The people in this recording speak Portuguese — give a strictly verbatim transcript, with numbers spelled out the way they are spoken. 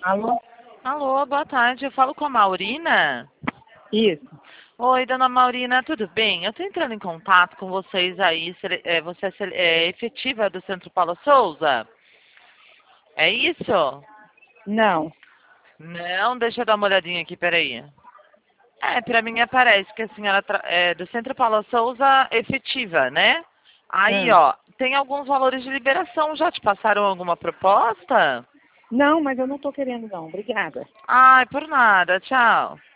Alô? Alô, boa tarde. Eu falo com a Maurina. Isso. Oi, dona Maurina, tudo bem? Eu estou entrando em contato com vocês aí. sele- é, Você é sele- é efetiva do Centro Paula Souza? É isso? Não. Não, deixa eu dar uma olhadinha aqui, peraí. É, pra mim aparece que a senhora tra- é do Centro Paula Souza efetiva, né? Aí, Ah. ó, tem alguns valores de liberação. Já te passaram alguma proposta? Não, mas eu não estou querendo não. Obrigada. Ai, por nada. Tchau.